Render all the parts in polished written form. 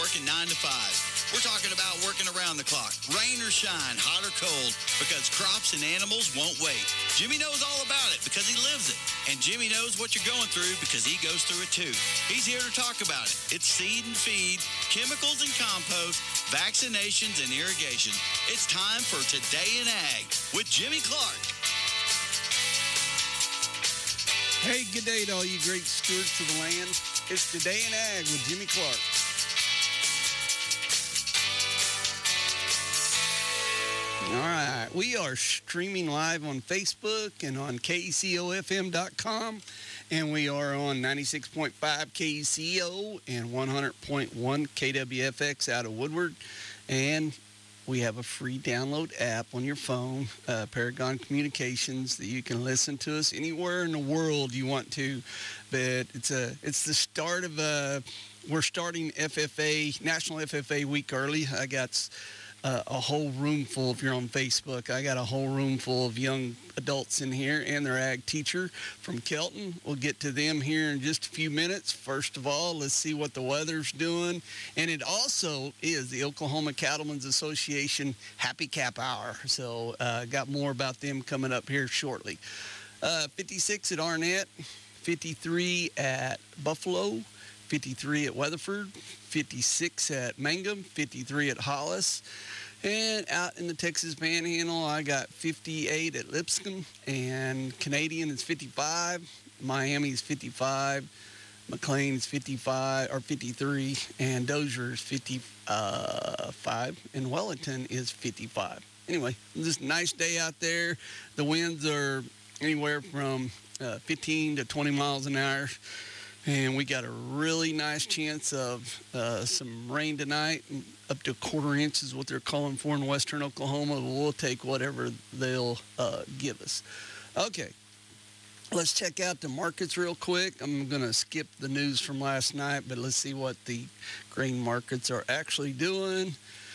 working 9 to 5. We're talking about working around the clock, rain or shine, hot or cold, because crops and animals won't wait. Jimmy knows all about it because he lives it. And Jimmy knows what you're going through because he goes through it too. He's here to talk about it. It's seed and feed, chemicals and compost, vaccinations and irrigation. It's time for Today in Ag with Jimmy Clark. Hey, good day to all you great stewards of the land. It's Today in Ag with Jimmy Clark. All right, we are streaming live on Facebook and on KCOFM.com, and we are on 96.5 KCO and 100.1 KWFX out of Woodward, and we have a free download app on your phone, Paragon Communications, that you can listen to us anywhere in the world you want to. But it's the start of we're starting FFA, National FFA Week early. I got a whole room full, if you're on Facebook, I got a whole room full of young adults in here and their ag teacher from Kelton. We'll get to them here in just a few minutes. First of all, let's see what the weather's doing. And it also is the Oklahoma Cattlemen's Association Happy Cap Hour. So got more about them coming up here shortly. 56 at Arnett, 53 at Buffalo, 53 at Weatherford, 56 at Mangum, 53 at Hollis. And out in the Texas Panhandle, I got 58 at Lipscomb, and Canadian is 55, Miami is 55, McLean is 55 or 53, and Dozier is 55, and Wellington is 55. Anyway, just a nice day out there. The winds are anywhere from 15 to 20 miles an hour. And we got a really nice chance of some rain tonight, up to a quarter inch is what they're calling for in western Oklahoma. We'll take whatever they'll give us. Okay, let's check out the markets real quick. I'm going to skip the news from last night, but let's see what the grain markets are actually doing.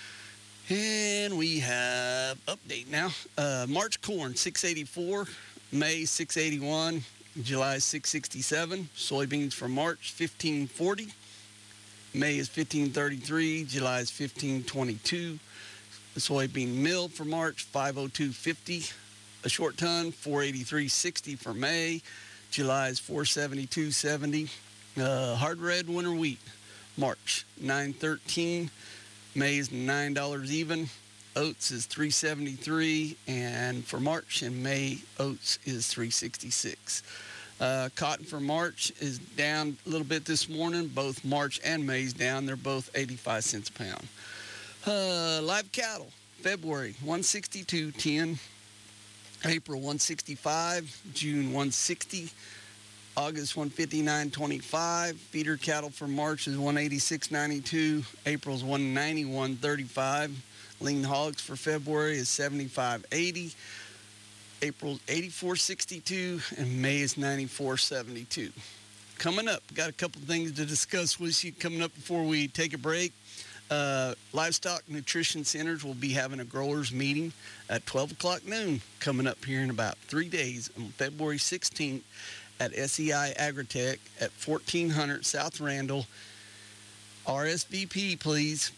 And we have update now. March corn, 684, May, 681. July 667, soybeans for March 1540, May is 1533, July is 1522. The soybean mill for March 502.50, a short ton 483.60 for May, July is 472.70. Hard red winter wheat March 913, May is $9 even. Oats is $3.73, and for March and May, oats is $3.66. Cotton for March is down a little bit this morning. Both March and May's down. They're both 85 cents a pound. Live cattle, February 162.10, April 165, June 160, August 159.25. Feeder cattle for March is 186.92, April's 191.35. Lean hogs for February is 75.80, April's 84.62, and May is 94.72. Coming up, got a couple of things to discuss with you coming up before we take a break. Livestock Nutrition Centers will be having a growers meeting at 12 o'clock noon coming up here in about 3 days on February 16th at SEI Agritech at 1400 South Randall. RSVP, please,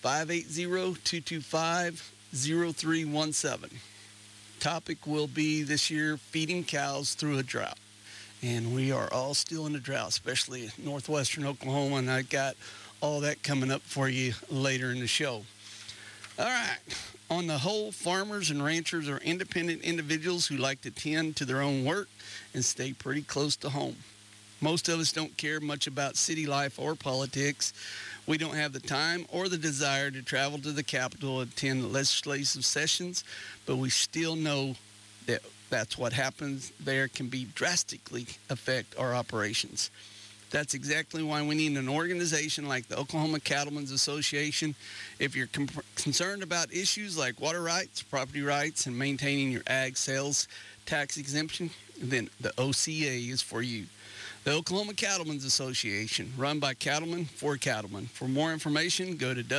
580-225-0317. Topic will be this year feeding cows through a drought. And we are all still in a drought, especially in northwestern Oklahoma, and I got all that coming up for you later in the show. All right. On the whole, farmers and ranchers are independent individuals who like to tend to their own work and stay pretty close to home. Most of us don't care much about city life or politics. We don't have the time or the desire to travel to the Capitol and attend legislative sessions, but we still know that that's what happens there can be drastically affect our operations. That's exactly why we need an organization like the Oklahoma Cattlemen's Association. If you're concerned about issues like water rights, property rights, and maintaining your ag sales tax exemption, then the OCA is for you. The Oklahoma Cattlemen's Association, run by cattlemen for cattlemen. For more information, go to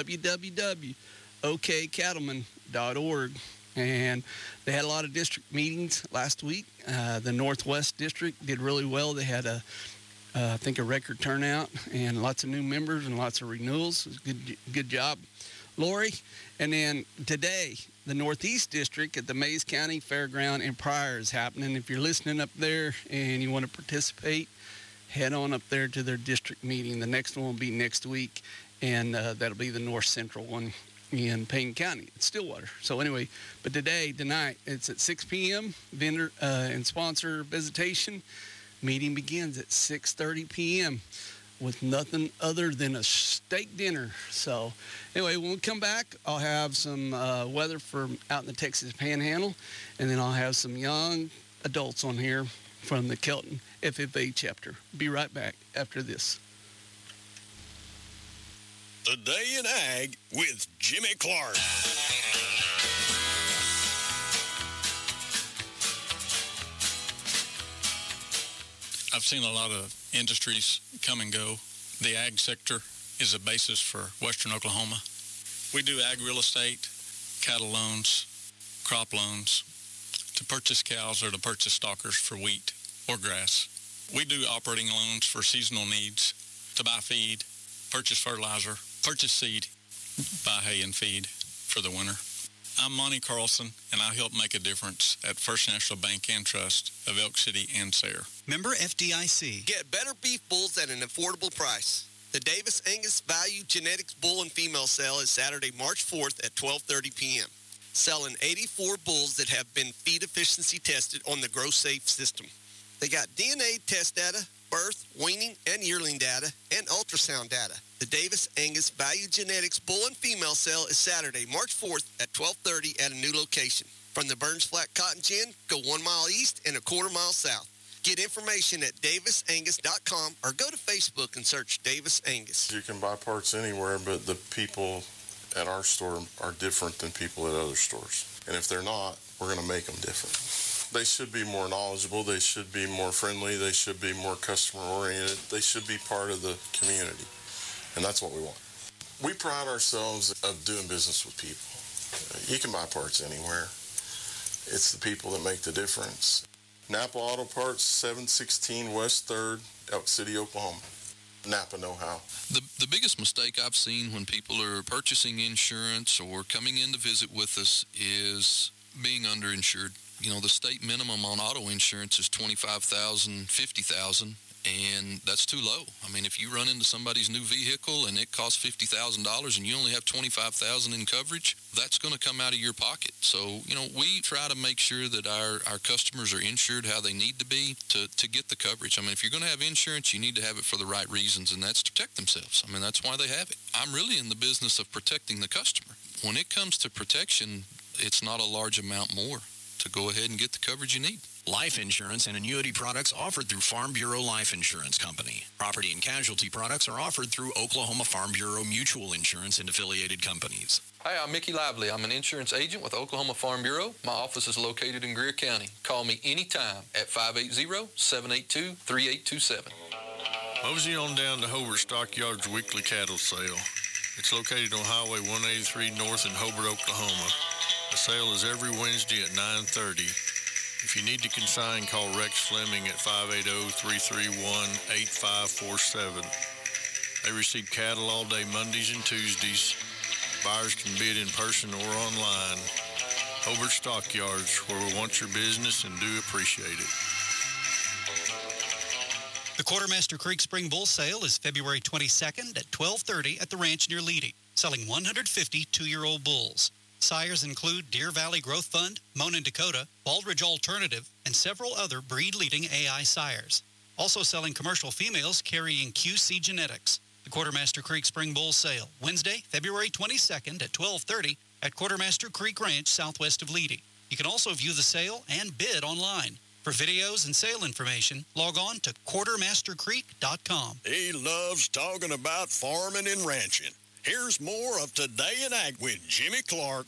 www.okcattlemen.org. And they had a lot of district meetings last week. The Northwest District did really well. They had a I think a record turnout and lots of new members and lots of renewals. Good job, Lori. And then today, the Northeast District at the Mays County Fairground in Pryor is happening. If you're listening up there and you want to participate, head on up there to their district meeting. The next one will be next week, and that'll be the North Central one in Payne County. It's Stillwater. So anyway, but tonight, it's at 6 p.m. Vendor and sponsor visitation. Meeting begins at 6:30 p.m. with nothing other than a steak dinner. So anyway, when we come back, I'll have some weather for out in the Texas Panhandle, and then I'll have some young adults on here from the Kelton FFA chapter. Be right back after this. The Day in Ag with Jimmy Clark. I've seen a lot of industries come and go. The ag sector is a basis for Western Oklahoma. We do ag real estate, cattle loans, crop loans, to purchase cows or to purchase stalkers for wheat or grass. We do operating loans for seasonal needs, to buy feed, purchase fertilizer, purchase seed, buy hay and feed for the winter. I'm Monty Carlson, and I help make a difference at First National Bank and Trust of Elk City and Sayre. Member FDIC. Get better beef bulls at an affordable price. The Davis Angus Value Genetics Bull and Female Sale is Saturday, March 4th at 12:30 p.m. Selling 84 bulls that have been feed efficiency tested on the GrowSafe system. They got DNA test data, birth, weaning, and yearling data, and ultrasound data. The Davis Angus Value Genetics Bull and Female Sale is Saturday, March 4th at 12:30 at a new location. From the Burns Flat Cotton Gin, go 1 mile east and a quarter mile south. Get information at davisangus.com or go to Facebook and search Davis Angus. You can buy parts anywhere, but the people at our store are different than people at other stores. And if they're not, we're going to make them different. They should be more knowledgeable. They should be more friendly. They should be more customer-oriented. They should be part of the community. And that's what we want. We pride ourselves of doing business with people. You can buy parts anywhere. It's the people that make the difference. Napa Auto Parts, 716 West 3rd, Elk City, Oklahoma. Napa know-how. The biggest mistake I've seen when people are purchasing insurance or coming in to visit with us is being underinsured. You know, the state minimum on auto insurance is $25,000, $50,000, and that's too low. I mean, if you run into somebody's new vehicle and it costs $50,000 and you only have $25,000 in coverage, that's going to come out of your pocket. So, you know, we try to make sure that our customers are insured how they need to be to get the coverage. I mean, if you're going to have insurance, you need to have it for the right reasons, and that's to protect themselves. I mean, that's why they have it. I'm really in the business of protecting the customer. When it comes to protection, it's not a large amount more to go ahead and get the coverage you need. Life insurance and annuity products offered through Farm Bureau Life Insurance Company. Property and casualty products are offered through Oklahoma Farm Bureau Mutual Insurance and affiliated companies. Hi, I'm Mickey Lively. I'm an insurance agent with Oklahoma Farm Bureau. My office is located in Greer County. Call me anytime at 580-782-3827. Mosey on down to Hobart Stockyards weekly cattle sale. It's located on Highway 183 North in Hobart, Oklahoma. The sale is every Wednesday at 9:30. If you need to consign, call Rex Fleming at 580-331-8547. They receive cattle all day Mondays and Tuesdays. Buyers can bid in person or online. Hobart Stockyards, where we want your business and do appreciate it. The Quartermaster Creek Spring Bull Sale is February 22nd at 12:30 at the ranch near Leedy, selling 150 two-year-old bulls. Sires include Deer Valley Growth Fund, Monon Dakota, Baldridge Alternative, and several other breed-leading AI sires. Also selling commercial females carrying QC Genetics. The Quartermaster Creek Spring Bull Sale, Wednesday, February 22nd at 12:30 at Quartermaster Creek Ranch, southwest of Leedy. You can also view the sale and bid online. For videos and sale information, log on to quartermastercreek.com. He loves talking about farming and ranching. Here's more of Today in Ag with Jimmy Clark.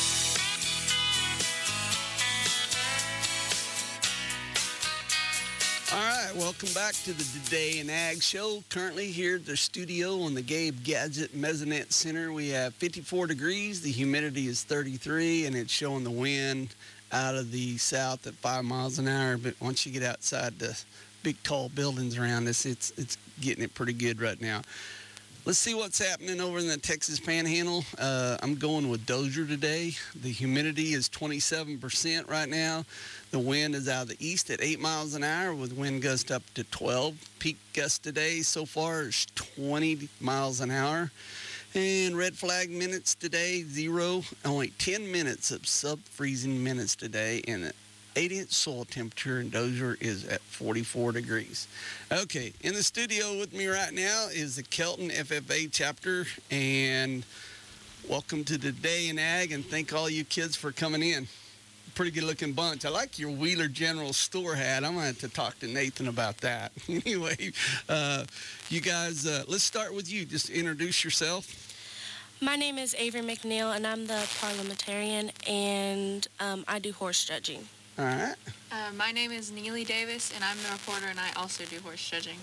All right, welcome back to the Today in Ag Show. Currently here at the studio on the Gabe Gadget Mesonet Center, we have 54 degrees. The humidity is 33, and it's showing the wind out of the south at 5 miles an hour. But once you get outside the big tall buildings around us, it's getting it pretty good right now. Let's see what's happening over in the Texas Panhandle. I'm going with Dozier today. The humidity is 27% right now. The wind is out of the east at 8 miles an hour with wind gusts up to 12. Peak gust today so far is 20 miles an hour. And red flag minutes today, 0. Only 10 minutes of sub-freezing minutes today. And the 8-inch soil temperature in Dozier is at 44 degrees. Okay, in the studio with me right now is the Kelton FFA chapter. And welcome to Today in Ag, and thank all you kids for coming in. Pretty good looking bunch. I like your Wheeler General Store hat. I'm going to have to talk to Nathan about that. Anyway, you guys, let's start with you. Just introduce yourself. My name is Avery McNeil, and I'm the parliamentarian, and I do horse judging. All right. My name is Neely Davis, and I'm the reporter, and I also do horse judging.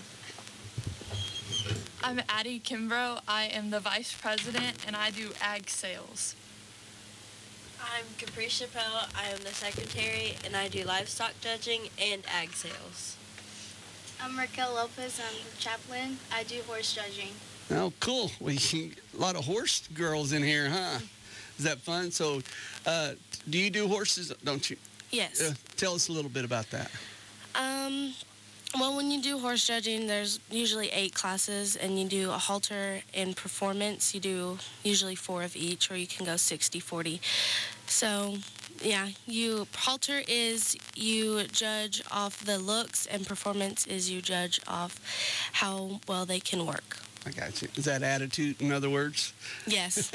I'm Addie Kimbrough. I am the vice president, and I do ag sales. I'm Capri Chappelle. I am the secretary, and I do livestock judging and ag sales. I'm Raquel Lopez. I'm the chaplain. I do horse judging. Oh, cool. A lot of horse girls in here, huh? Is that fun? So, do you do horses, don't you? Yes. Tell us a little bit about that. Well, when you do horse judging, there's usually 8 classes, and you do a halter and performance. You do usually 4 of each, or you can go 60-40. So, yeah, halter is you judge off the looks, and performance is you judge off how well they can work. I got you. Is that attitude, in other words? Yes.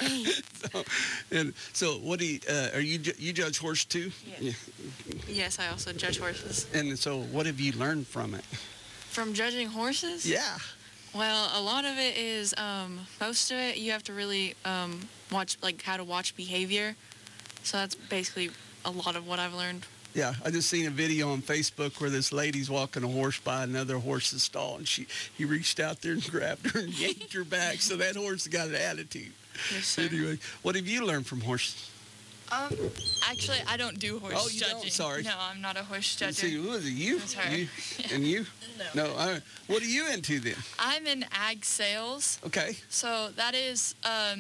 So what do you judge horse too? Yes. Yeah. Yes, I also judge horses. And so what have you learned from it? From judging horses? Yeah. Well, a lot of it is, most of it you have to really watch, like how to watch behavior. So that's basically a lot of what I've learned. Yeah, I just seen a video on Facebook where this lady's walking a horse by another horse's stall, and he reached out there and grabbed her and yanked her back. So that horse got an attitude. Yes, sir. Anyway, what have you learned from horses? Actually, I don't do horse judging. judging. Don't? Sorry. No, I'm not a horse judger. See, who is it? You? That's her. You? And you? No. No. All right. What are you into then? I'm in ag sales. Okay. So that is,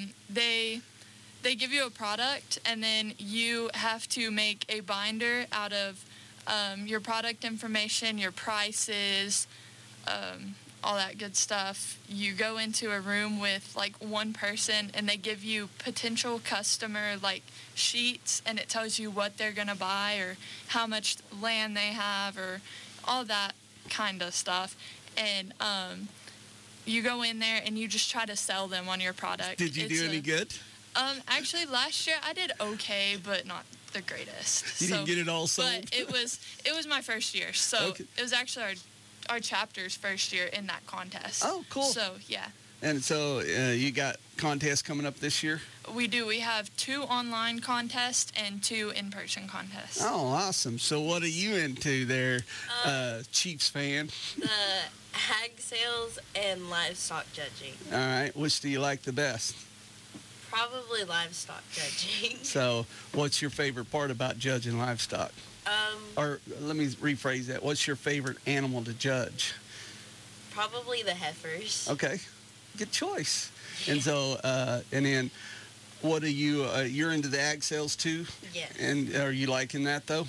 they give you a product, and then you have to make a binder out of your product information, your prices, all that good stuff. You go into a room with like one person, and they give you potential customer like sheets, and it tells you what they're gonna buy or how much land they have or all that kind of stuff. And you go in there and you just try to sell them on your product. Did you do any good? Actually, last year I did okay, but not the greatest. You didn't get it all sold? But it was my first year, so okay. It was actually our chapter's first year in that contest. Oh, cool. So, yeah. And so you got contests coming up this year? We do. We have 2 online contests and 2 in-person contests. Oh, awesome. So what are you into there, Chiefs fan? The ag sales and livestock judging. All right. Which do you like the best? Probably livestock judging. So what's your favorite part about judging livestock? Or let me rephrase that. What's your favorite animal to judge? Probably the heifers. Okay. Good choice. And so, and then what are you, you're into the ag sales too? Yes. And are you liking that though?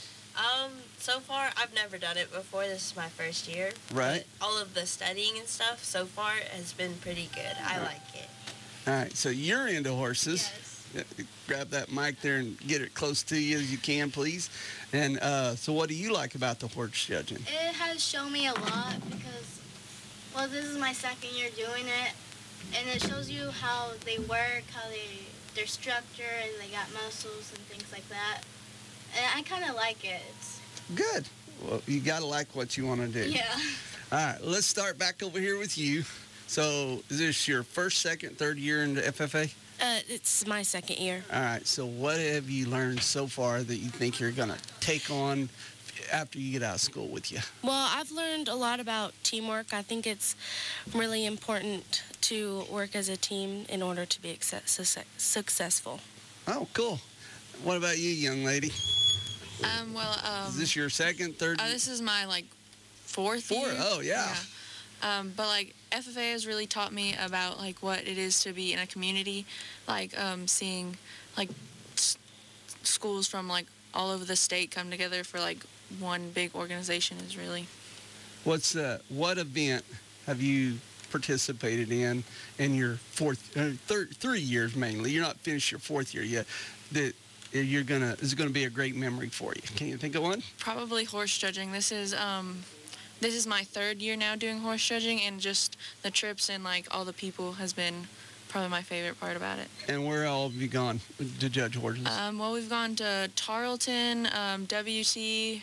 So far, I've never done it before. This is my first year. Right. But all of the studying and stuff so far has been pretty good. I like it. All right, so you're into horses. Yes. Grab that mic there and get it close to you as you can, please. And so what do you like about the horse judging? It has shown me a lot because, well, this is my second year doing it, and it shows you how they work, how their structure, and they got muscles and things like that. And I kind of like it. It's good. Well, you got to like what you want to do. Yeah. All right, let's start back over here with you. So is this your first, second, third year in the FFA? It's my second year. All right, so what have you learned so far that you think you're going to take on after you get out of school with you? Well, I've learned a lot about teamwork. I think it's really important to work as a team in order to be successful. Oh, cool. What about you, young lady? Well, is this your second, third? This is my fourth year. Oh, yeah. But like FFA has really taught me about like what it is to be in a community, like seeing like schools from like all over the state come together for like one big organization is really. What event have you participated in your 3 years mainly? You're not finished your 4th year yet. That is going to be a great memory for you. Can you think of one? Probably horse judging. This is my 3rd year now doing horse judging, and just the trips and like all the people has been probably my favorite part about it. And where all have you gone to judge horses? Well, we've gone to Tarleton, WC.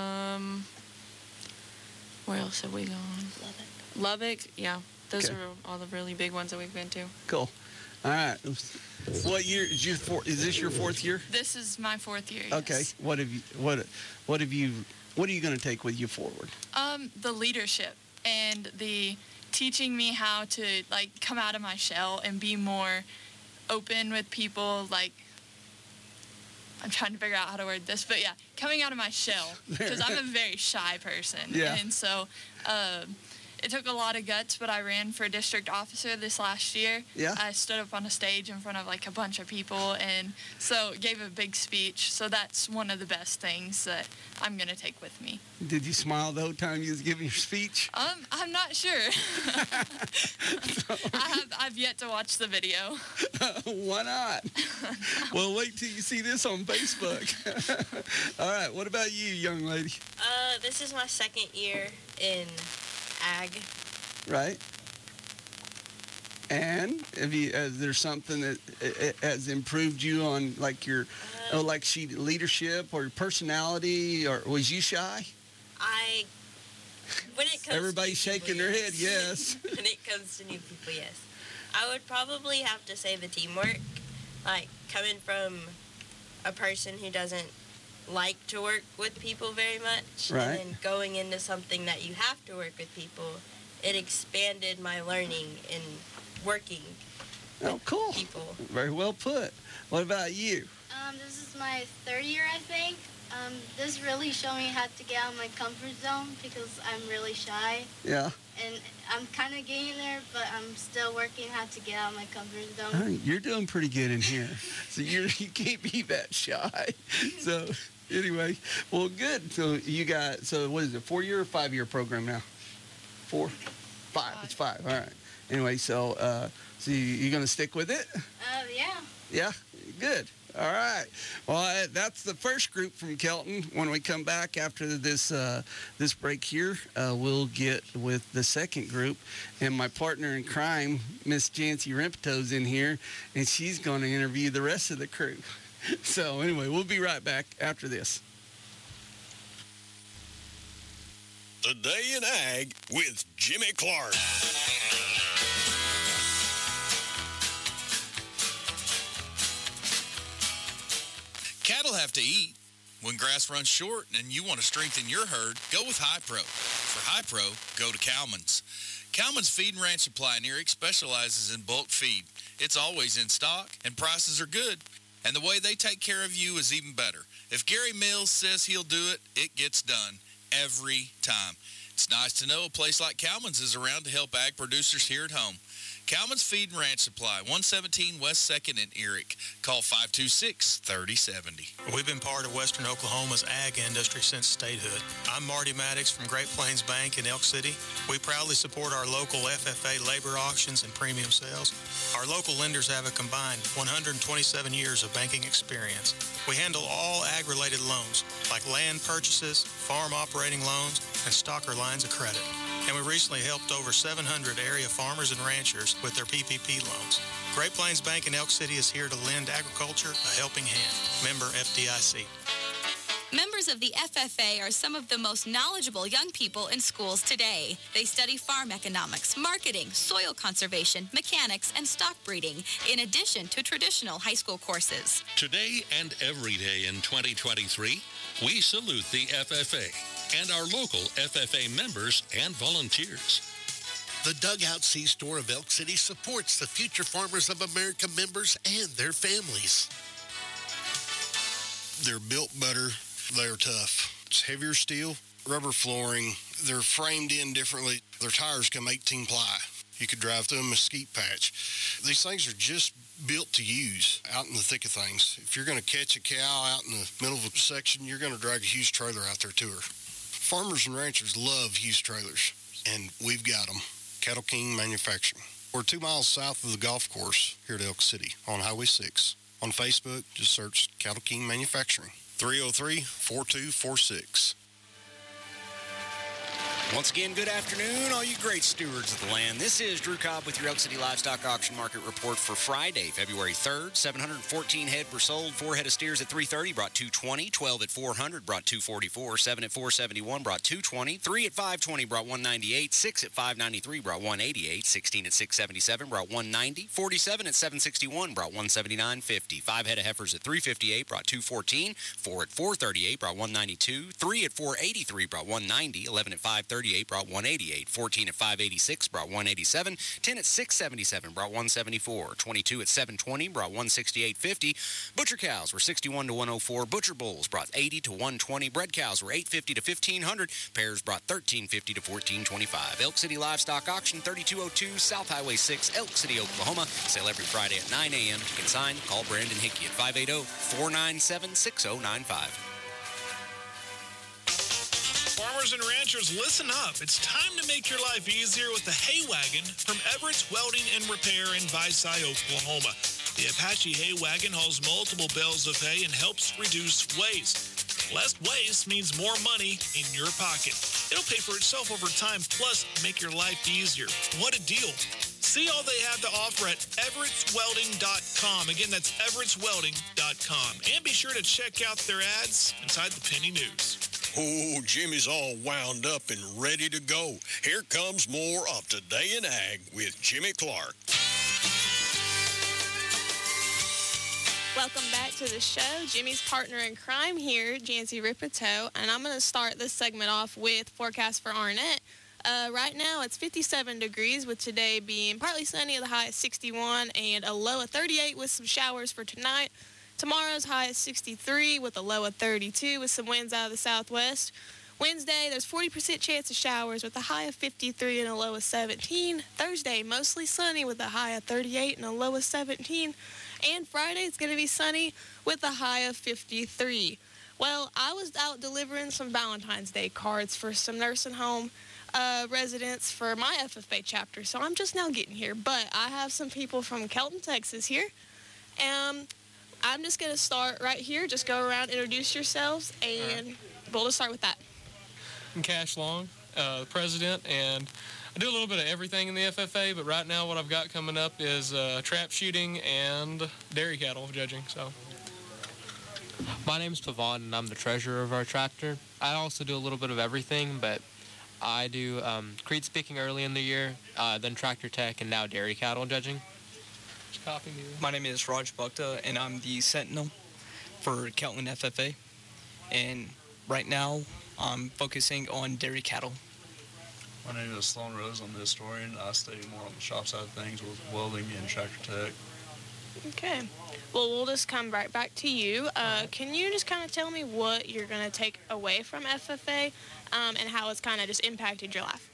Where else have we gone? Lubbock. Yeah, those are all the really big ones that we've been to. Cool. All right. What year is this your 4th year? This is my 4th year. Okay. Yes. What are you going to take with you forward? The leadership and the teaching me how to like come out of my shell and be more open with people. Like, I'm trying to figure out how to word this, but yeah, coming out of my shell, because I'm a very shy person. Yeah. And so it took a lot of guts, but I ran for district officer this last year. Yeah. I stood up on a stage in front of like a bunch of people, and so gave a big speech. So that's one of the best things that I'm going to take with me. Did you smile the whole time you was giving your speech? I'm not sure. I've yet to watch the video. Why not? Well, wait till you see this on Facebook. All right, what about you, young lady? This is my 2nd year in ag. Right. And is there something that has improved you on like your leadership or your personality, or was you shy? When it comes Everybody's to shaking people, their head, yes. When it comes to new people, yes. I would probably have to say the teamwork. Like, coming from a person who doesn't like to work with people very much, right, and then going into something that you have to work with people, it expanded my learning in working with people. Very well put. What about you? This is my 3rd year, I think. This really showed me how to get out of my comfort zone because I'm really shy. Yeah. And I'm kind of getting there, but I'm still working how to get out of my comfort zone. You're doing pretty good in here. So you can't be that shy. So anyway, well, good. So what is it, 4-year or 5-year program now? 4? 5. It's 5. All right. Anyway, so you going to stick with it? Yeah. Yeah? Good. All right. Well, that's the first group from Kelton. When we come back after this break here, we'll get with the second group. And my partner in crime, Miss Jancy Rimpeto's in here, and she's going to interview the rest of the crew. So anyway, we'll be right back after this. Today in Ag with Jimmy Clark. Cattle have to eat. When grass runs short and you want to strengthen your herd, go with Hi-Pro. For Hi-Pro, go to Cowman's. Cowman's Feed and Ranch Supply in Eric specializes in bulk feed. It's always in stock, and prices are good. And the way they take care of you is even better. If Gary Mills says he'll do it, it gets done every time. It's nice to know a place like Cowman's is around to help ag producers here at home. Cowman's Feed and Ranch Supply, 117 West 2nd in Eric. Call 526-3070. We've been part of Western Oklahoma's ag industry since statehood. I'm Marty Maddox from Great Plains Bank in Elk City. We proudly support our local FFA labor auctions and premium sales. Our local lenders have a combined 127 years of banking experience. We handle all ag-related loans, like land purchases, farm operating loans, and stocker lines of credit. And we recently helped over 700 area farmers and ranchers with their PPP loans. Great Plains Bank in Elk City is here to lend agriculture a helping hand. Member FDIC. Members of the FFA are some of the most knowledgeable young people in schools today. They study farm economics, marketing, soil conservation, mechanics, and stock breeding, in addition to traditional high school courses. Today and every day in 2023, we salute the FFA and our local FFA members and volunteers. The Dugout C-Store of Elk City supports the Future Farmers of America members and their families. They're built better. They're tough. It's heavier steel, rubber flooring. They're framed in differently. Their tires come 18 ply. You could drive through a mesquite patch. These things are just built to use out in the thick of things. If you're going to catch a cow out in the middle of a section, you're going to drag a Hughes trailer out there to her. Farmers and ranchers love Hughes trailers, and we've got them. Cattle King Manufacturing. We're 2 miles south of the golf course here at Elk City on Highway 6. On Facebook, just search Cattle King Manufacturing. 303-4246. Once again, good afternoon, all you great stewards of the land. This is Drew Cobb with your Elk City Livestock Auction Market Report for Friday, February 3rd. 714 head were sold. 4 head of steers at $330 brought $220. 12 at $400 brought $244. 7 at $471 brought $220. 3 at $520 brought $198. 6 at $593 brought $188. 16 at $677 brought $190. 47 at $761 brought $179.50. 5 head of heifers at $358 brought $214. 4 at $438 brought $192. 3 at $483 brought $190. 11 at $538 brought $188. 14 at $586 brought $187. 10 at $677 brought $174. 22 at $720 brought $168.50. Butcher cows were $61 to $104. Butcher bulls brought $80 to $120. Bred cows were $850 to $1,500. Pairs brought $13.50 to $14.25. Elk City Livestock Auction, 3202 South Highway 6, Elk City, Oklahoma. Sale every Friday at 9 a.m. To consign, call Brandon Hickey at 580-497-6095. Farmers and ranchers, listen up. It's time to make your life easier with the Hay Wagon from Everett's Welding and Repair in Visay, Oklahoma. The Apache Hay Wagon hauls multiple bales of hay and helps reduce waste. Less waste means more money in your pocket. It'll pay for itself over time, plus make your life easier. What a deal. See all they have to offer at everettswelding.com. Again, that's everettswelding.com. And be sure to check out their ads inside the Penny News. Oh, Jimmy's all wound up and ready to go. Here comes more of Today in Ag with Jimmy Clark. Welcome back to the show. Jimmy's partner in crime here, Jancy Ripito, and I'm going to start this segment off with forecast for Arnett. Right now, it's 57 degrees, with today being partly sunny, the high is 61, and a low of 38 with some showers for tonight. Tomorrow's high is 63 with a low of 32 with some winds out of the southwest. Wednesday, there's 40% chance of showers with a high of 53 and a low of 17. Thursday, mostly sunny with a high of 38 and a low of 17. And Friday, it's going to be sunny with a high of 53. Well, I was out delivering some Valentine's Day cards for some nursing home residents for my FFA chapter, so I'm just now getting here. But I have some people from Kelton, Texas here. I'm just going to start right here. Just go around, introduce yourselves, and we'll just start with that. I'm Cash Long, the president, and I do a little bit of everything in the FFA, but right now what I've got coming up is trap shooting and dairy cattle judging. So, my name's Pavon, and I'm the treasurer of our chapter. I also do a little bit of everything, but I do creed speaking early in the year, then tractor tech, and now dairy cattle judging. My name is Raj Bhakta, and I'm the sentinel for Kelton FFA. And right now, I'm focusing on dairy cattle. My name is Sloan Rose. I'm the historian. I stay more on the shop side of things with welding and tractor tech. Okay. Well, we'll just come right back to you. Can you just kind of tell me what you're going to take away from FFA and how it's kind of just impacted your life?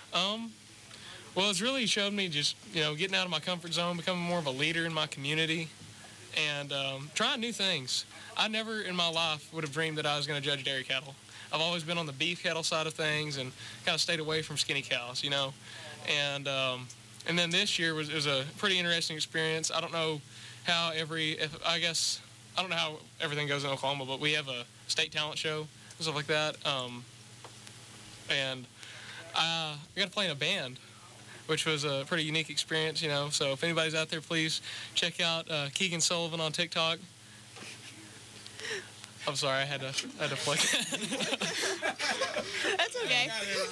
Well, it's really showed me just, getting out of my comfort zone, becoming more of a leader in my community, and trying new things. I never in my life would have dreamed that I was going to judge dairy cattle. I've always been on the beef cattle side of things and kind of stayed away from skinny cows, And then this year was a pretty interesting experience. I don't know how I don't know how everything goes in Oklahoma, but we have a state talent show and stuff like that. And I got to play in a band, which was a pretty unique experience, So if anybody's out there, please check out Keegan Sullivan on TikTok. I'm sorry, I had to plug that. That's okay.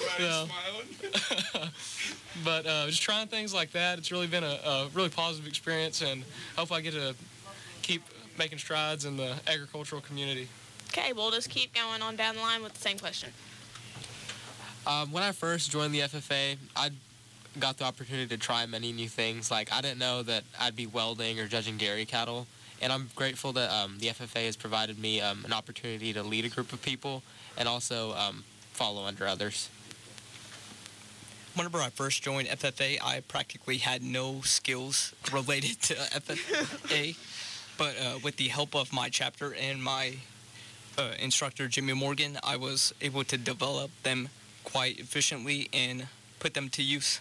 But just trying things like that, it's really been a really positive experience, and hope I get to keep making strides in the agricultural community. Okay, we'll just keep going on down the line with the same question. When I first joined the FFA, I got the opportunity to try many new things. Like, I didn't know that I'd be welding or judging dairy cattle. And I'm grateful that the FFA has provided me an opportunity to lead a group of people and also follow under others. Whenever I first joined FFA, I practically had no skills related to FFA, but with the help of my chapter and my instructor, Jimmy Morgan, I was able to develop them quite efficiently and put them to use.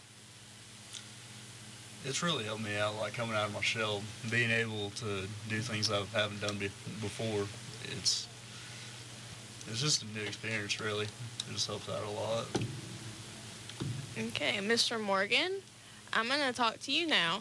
It's really helped me out, like coming out of my shell, being able to do things I haven't done before. It's just a new experience, really. It just helps out a lot. Okay, Mr. Morgan, I'm going to talk to you now.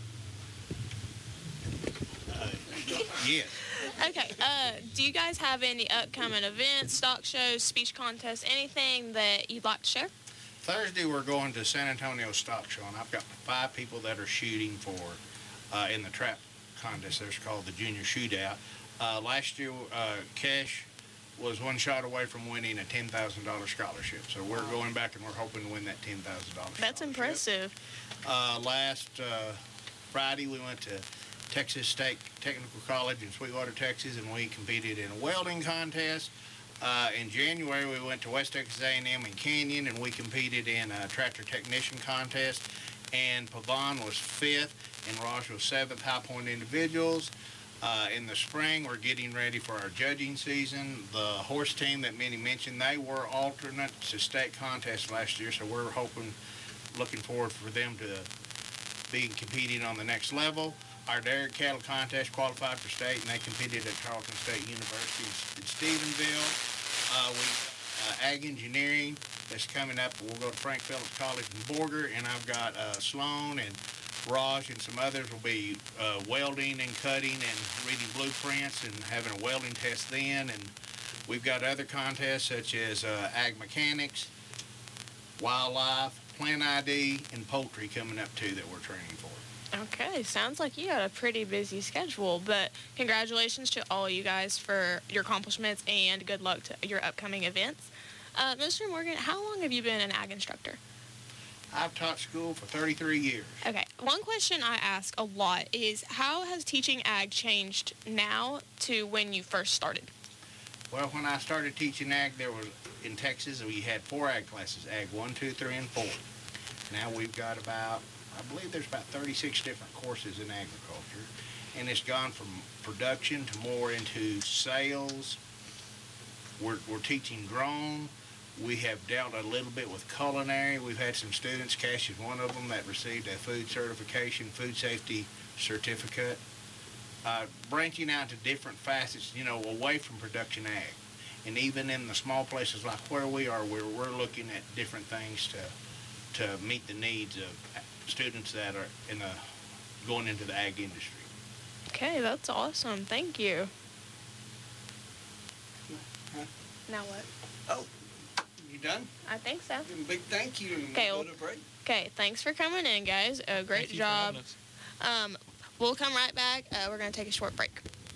Yes. Okay, do you guys have any upcoming events, stock shows, speech contests, anything that you'd like to share? Thursday we're going to San Antonio Stock Show, and I've got 5 people that are shooting for in the trap contest. It's called the Junior Shootout. Last year, Cash was one shot away from winning a $10,000 scholarship. So we're going back and we're hoping to win that $10,000 scholarship. That's impressive. Last Friday we went to Texas State Technical College in Sweetwater, Texas, and we competed in a welding contest. In January we went to West Texas A&M in Canyon, and we competed in a tractor technician contest. And Pavon was 5th and Raj was 7th High Point individuals. In the spring, we're getting ready for our judging season. The horse team that Minnie mentioned, they were alternate to state contests last year, so we're looking forward for them to be competing on the next level. Our dairy cattle contest qualified for state, and they competed at Tarleton State University in Stephenville. Ag engineering that's coming up. We'll go to Frank Phillips College in Borger, and I've got Sloan and Raj and some others will be welding and cutting and reading blueprints and having a welding test then. And we've got other contests such as ag mechanics, wildlife, plant ID, and poultry coming up too that we're training for. Okay, sounds like you got a pretty busy schedule, but congratulations to all you guys for your accomplishments and good luck to your upcoming events. Mr. Morgan, how long have you been an ag instructor? I've taught school for 33 years. Okay, one question I ask a lot is how has teaching ag changed now to when you first started? Well, when I started teaching ag, in Texas, we had 4 ag classes, ag 1, 2, 3, and 4. Now we've got I believe there's about 36 different courses in agriculture, and it's gone from production to more into sales. We're teaching drone. We have dealt a little bit with culinary. We've had some students, Cash is one of them, that received a food certification, food safety certificate. Branching out to different facets, away from production ag. And even in the small places like where we are, we're looking at different things to meet the needs of students that are going into the ag industry. Okay, that's awesome. Thank you. Huh? Now what? Oh, you done? I think so. Give 'em a big thank you and Okay, go to break. Okay, thanks for coming in, guys. Great job. We'll come right back. We're going to take a short break.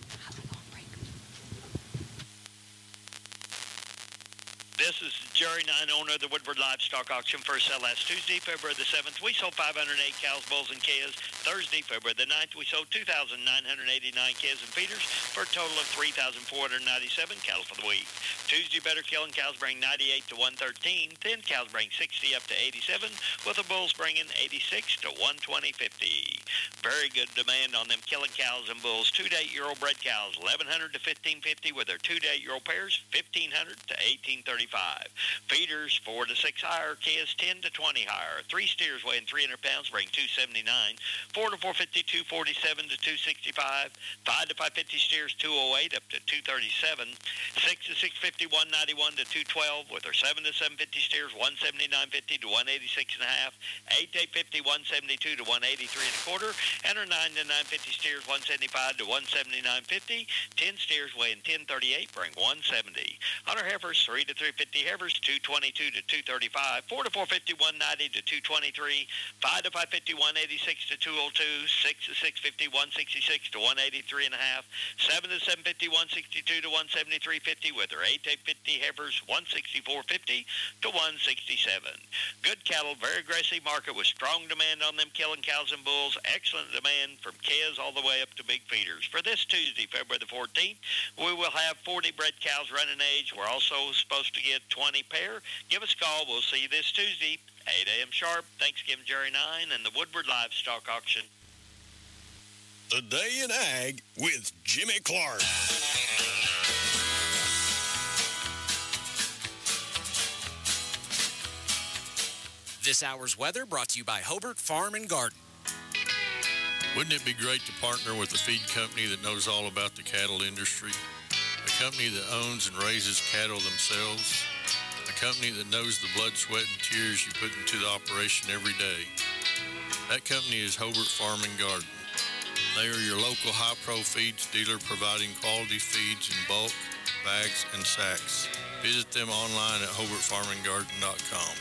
This is Jerry Nine, owner of the Woodward Livestock Auction. First sale last Tuesday, February the 7th. We sold 508 cows, bulls, and calves. Thursday, February the 9th, we sold 2,989 calves and feeders for a total of 3,497 cattle for the week. Tuesday, better killing cows bring 98 to 113. Thin cows bring 60 up to 87, with the bulls bringing 86 to 120.50. Very good demand on them killing cows and bulls. 2 to 8-year-old bred cows, 1,100 to 1,550, with their 2 to 8-year-old pairs, 1,500 to 1,835. Feeders 4 to 6 higher, calves 10 to 20 higher. 3 steers weighing 300 pounds bring 279. 4 to 450, 247 to 265. 5 to 550 steers 208 up to 237. 6 to 650, 191 to 212, with their 7 to 750 steers 179.50 to 186 and a half. 8 to 850, 172 to 183 and a quarter, and her 9 to 950 steers 175 to 179.50. 10 steers weighing 1038 bring 170. On her heifers 3 to 350 heifers 222 to 235. 4 to 450, 190 to 223. 5 to 550, 186 to 202. 6 to 650, 166 to 183 and a half. 7 to 750, 162 to 173.50, with her 8 to 850 heifers 164.50 to 167. Good cattle, very aggressive market with strong demand on them killing cows and bulls. Excellent demand from calves all the way up to big feeders. For this Tuesday, February the 14th, we will have 40 bred cows running age. We're also supposed to get 20 pair. Give us a call. We'll see you this Tuesday, 8 a.m. sharp, Thanksgiving Jury 9, and the Woodward Livestock Auction. Today in Ag with Jimmy Clark. This hour's weather brought to you by Hobart Farm and Garden. Wouldn't it be great to partner with a feed company that knows all about the cattle industry? A company that owns and raises cattle themselves? A company that knows the blood, sweat, and tears you put into the operation every day? That company is Hobart Farm and Garden. They are your local high-pro feeds dealer providing quality feeds in bulk, bags, and sacks. Visit them online at hobartfarmandgarden.com.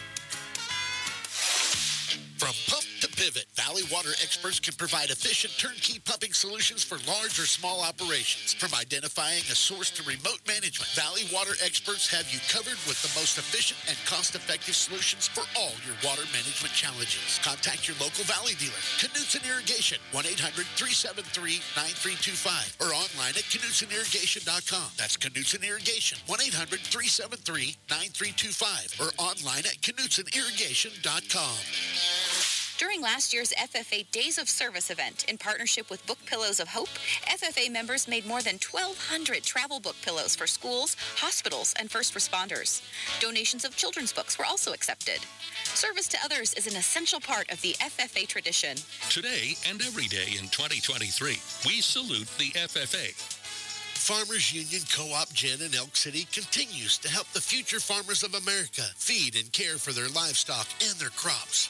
From pump to pivot, Valley Water experts can provide efficient turnkey pumping solutions for large or small operations. From identifying a source to remote management, Valley Water experts have you covered with the most efficient and cost-effective solutions for all your water management challenges. Contact your local Valley dealer, Knutson Irrigation, 1-800-373-9325, or online at KnutSonIrrigation.com. That's Knutson Irrigation, 1-800-373-9325, or online at KnutSonIrrigation.com. During last year's FFA Days of Service event, in partnership with Book Pillows of Hope, FFA members made more than 1,200 travel book pillows for schools, hospitals, and first responders. Donations of children's books were also accepted. Service to others is an essential part of the FFA tradition. Today and every day in 2023, we salute the FFA. Farmers Union Co-op Gin in Elk City continues to help the future farmers of America feed and care for their livestock and their crops.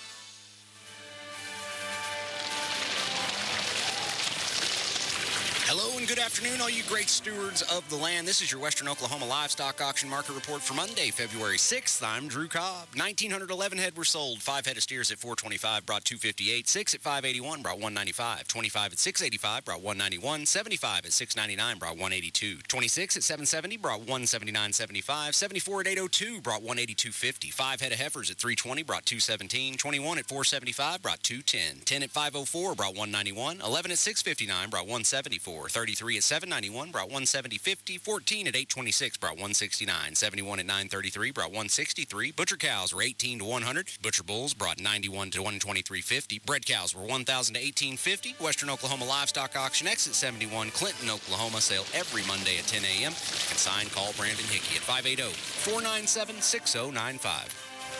Hello and good afternoon, all you great stewards of the land. This is your Western Oklahoma Livestock Auction Market Report for Monday, February 6th. I'm Drew Cobb. 1,911 head were sold. 5 head of steers at $425 brought $258. 6 at $581 brought $195. 25 at $685 brought $191. 75 at $699 brought $182. 26 at $770 brought $179.75. 74 at $802 brought $182.50. 5 head of heifers at $320 brought $217. 21 at $475 brought $210. 10 at $504 brought $191. 11 at $659 brought $174. 33 at $791 brought $170.50. 14 at $826 brought $169. 71 at $933 brought $163. Butcher cows were 18 to 100. Butcher bulls brought 91 to $123.50. Bred cows were 1,000 to $18.50. Western Oklahoma Livestock Auction, exit 71, Clinton, Oklahoma. Sale every Monday at 10 a.m. You can sign, call Brandon Hickey at 580-497-6095.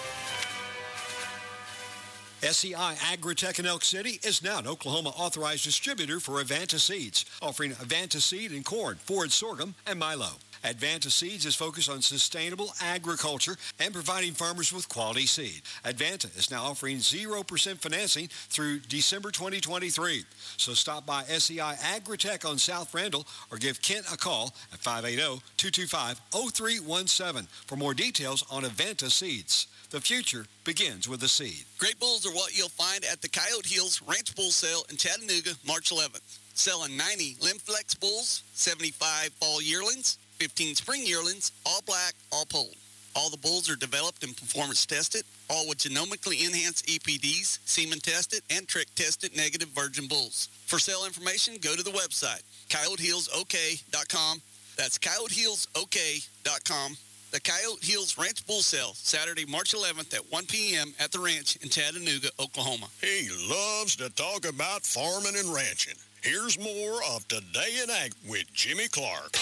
SCI Agritech in Elk City is now an Oklahoma authorized distributor for Advanta Seeds, offering Advanta Seed in corn, forage sorghum, and milo. Advanta Seeds is focused on sustainable agriculture and providing farmers with quality seed. Advanta is now offering 0% financing through December 2023. So stop by SCI Agritech on South Randall or give Kent a call at 580-225-0317 for more details on Advanta Seeds. The future begins with a seed. Great bulls are what you'll find at the Coyote Hills Ranch Bull Sale in Chattanooga, March 11th. Selling 90 Limflex bulls, 75 fall yearlings, 15 spring yearlings, all black, all polled. All the bulls are developed and performance tested, all with genomically enhanced EPDs, semen tested, and trick tested negative virgin bulls. For sale information, go to the website, coyotehillsok.com. That's coyotehillsok.com. The Coyote Hills Ranch Bull Sale, Saturday, March 11th at 1 p.m. at the ranch in Chattanooga, Oklahoma. He loves to talk about farming and ranching. Here's more of Today in Ag with Jimmy Clark.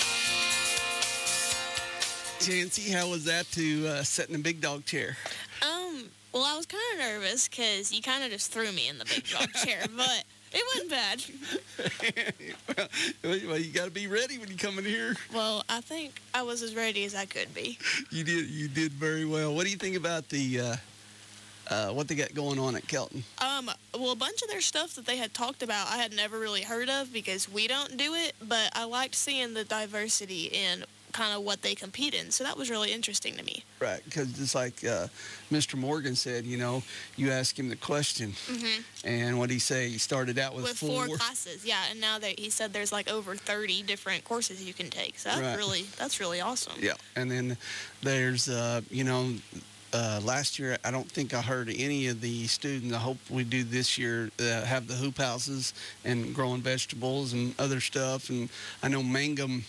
Jancy, how was that to sit in the big dog chair? Well, I was kind of nervous because you kind of just threw me in the big dog chair, but it wasn't bad. Well, you got to be ready when you come in here. Well, I think I was as ready as I could be. You did very well. What do you think about the what they got going on at Kelton? Well, a bunch of their stuff that they had talked about I had never really heard of because we don't do it, but I liked seeing the diversity in kind of what they compete in, so that was really interesting to me. Right, because just like Mr. Morgan said, you ask him the question, and what did he say? He started out with four classes, yeah, and now he said there's like over 30 different courses you can take, so that's really awesome. Yeah, and then there's, last year, I don't think I heard any of the students. I hope we do this year have the hoop houses and growing vegetables and other stuff. And I know Mangum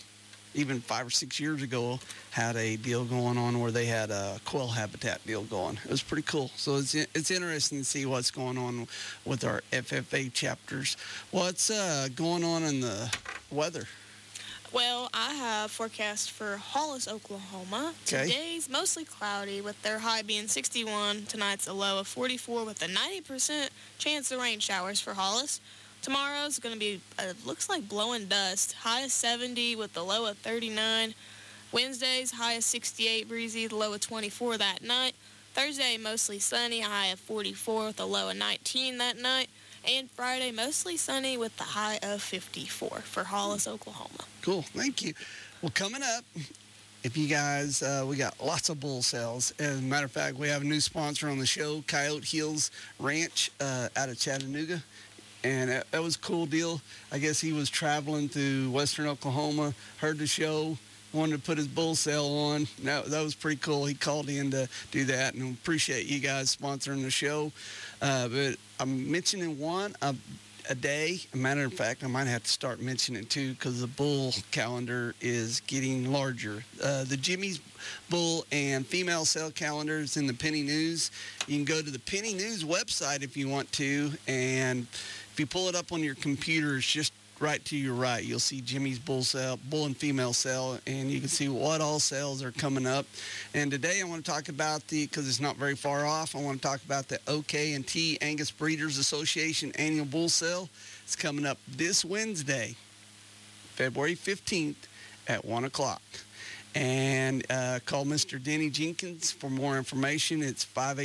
even 5 or 6 years ago, had a deal going on where they had a quail habitat deal going. It was pretty cool. So it's interesting to see what's going on with our FFA chapters. What's going on in the weather? Well, I have forecast for Hollis, Oklahoma. Okay. Today's mostly cloudy with their high being 61. Tonight's a low of 44 with a 90% chance of rain showers for Hollis. Tomorrow's going to be, looks like blowing dust. High of 70 with the low of 39. Wednesday's high of 68 breezy, the low of 24 that night. Thursday mostly sunny, high of 44 with a low of 19 that night. And Friday, mostly sunny with the high of 54 for Hollis, Oklahoma. Cool. Thank you. Well, coming up, if you guys, we got lots of bull sales. As a matter of fact, we have a new sponsor on the show, Coyote Hills Ranch out of Chattanooga. And that was a cool deal. I guess he was traveling through western Oklahoma, heard the show, wanted to put his bull sale on. That was pretty cool. He called in to do that, and appreciate you guys sponsoring the show. But I'm mentioning one a day. As a matter of fact, I might have to start mentioning two because the bull calendar is getting larger. The Jimmy's bull and female sale calendar is in the Penny News. You can go to the Penny News website if you want to, and if you pull it up on your computer, it's just right to your right. You'll see Jimmy's bull and female sale, and you can see what all sales are coming up. And today I want to talk about because it's not very far off, I want to talk about the OK&T Angus Breeders Association annual bull sale. It's coming up this Wednesday, February 15th at 1 o'clock. And call Mr. Denny Jenkins for more information. It's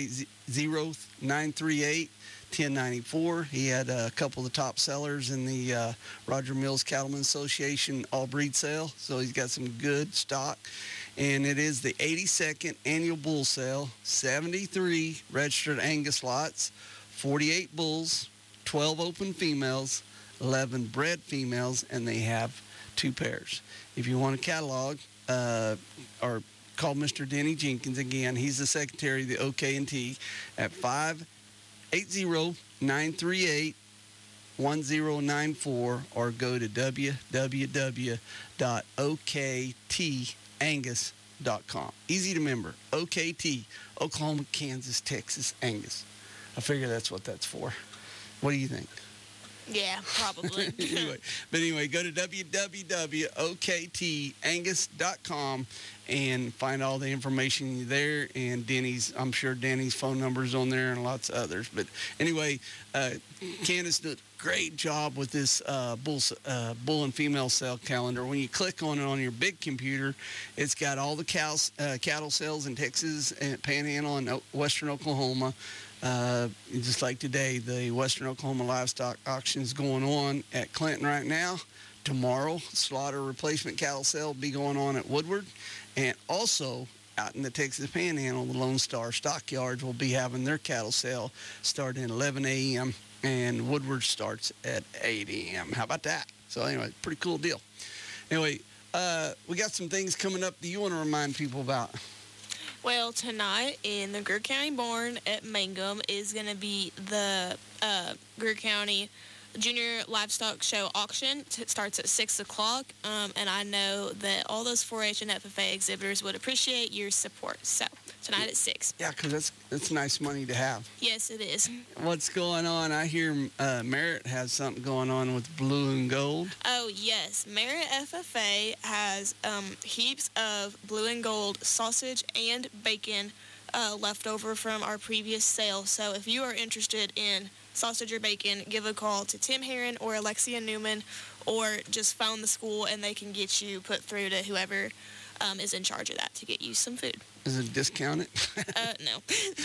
580-938-1094. He had a couple of the top sellers in the Roger Mills Cattlemen Association all-breed sale, so he's got some good stock. And it is the 82nd annual bull sale, 73 registered Angus lots, 48 bulls, 12 open females, 11 bred females, and they have 2 pairs. If you want a catalog, or call Mr. Denny Jenkins again. He's the secretary of the OK&T at 580-938-1094, or go to www.oktangus.com. Easy to remember. OKT, Oklahoma, Kansas, Texas, Angus. I figure that's what that's for. What do you think? Yeah, probably. Anyway, go to www.oktangus.com and find all the information there. And I'm sure Danny's phone number is on there and lots of others. But anyway, Candace did a great job with this bull and female sale calendar. When you click on it on your big computer, it's got all the cattle sales in Texas and Panhandle and western Oklahoma. Just like today, the Western Oklahoma Livestock Auction is going on at Clinton right now. Tomorrow, slaughter replacement cattle sale will be going on at Woodward. And also, out in the Texas Panhandle, the Lone Star Stockyards will be having their cattle sale starting at 11 a.m. and Woodward starts at 8 a.m. How about that? So anyway, pretty cool deal. Anyway, we got some things coming up that you want to remind people about. Well, tonight in the Greer County Barn at Mangum is going to be the Greer County Junior Livestock Show auction. It starts at 6 o'clock, and I know that all those 4-H and FFA exhibitors would appreciate your support. So, tonight at 6. Yeah, because that's nice money to have. Yes, it is. What's going on? I hear Merritt has something going on with Blue and Gold. Oh, yes. Merritt FFA has heaps of Blue and Gold sausage and bacon left over from our previous sale. So, if you are interested in sausage or bacon, give a call to Tim Heron or Alexia Newman, or just phone the school and they can get you put through to whoever is in charge of that to get you some food. Is it discounted? No.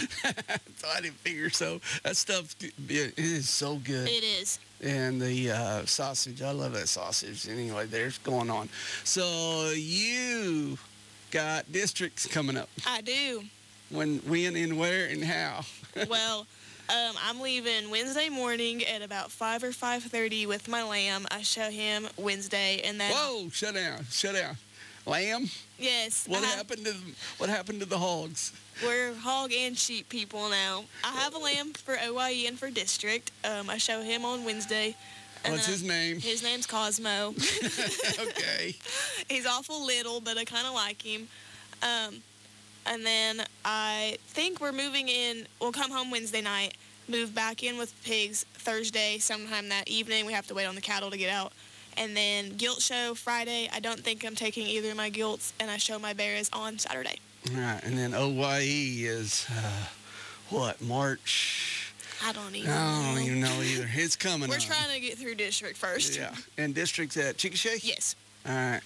So I didn't figure so. That stuff, it is so good. It is. And the sausage, I love that sausage. Anyway, there's going on. So you got districts coming up. I do. When, and where, and how? Well, I'm leaving Wednesday morning at about 5 or 5:30 with my lamb. I show him Wednesday, and then... Whoa, shut down. Lamb? Yes. What happened to the hogs? We're hog and sheep people now. I have a lamb for OYE and for district. I show him on Wednesday. What's his name? His name's Cosmo. Okay. He's awful little, but I kind of like him. And then I think we're moving in. We'll come home Wednesday night, move back in with pigs Thursday sometime that evening. We have to wait on the cattle to get out. And then gilt show Friday. I don't think I'm taking either of my gilts, and I show my bears on Saturday. All right, and then OYE is, March? I don't even know either. It's coming We're up. trying to get through district first. Yeah, and district's at Chickasha? Yes. All right.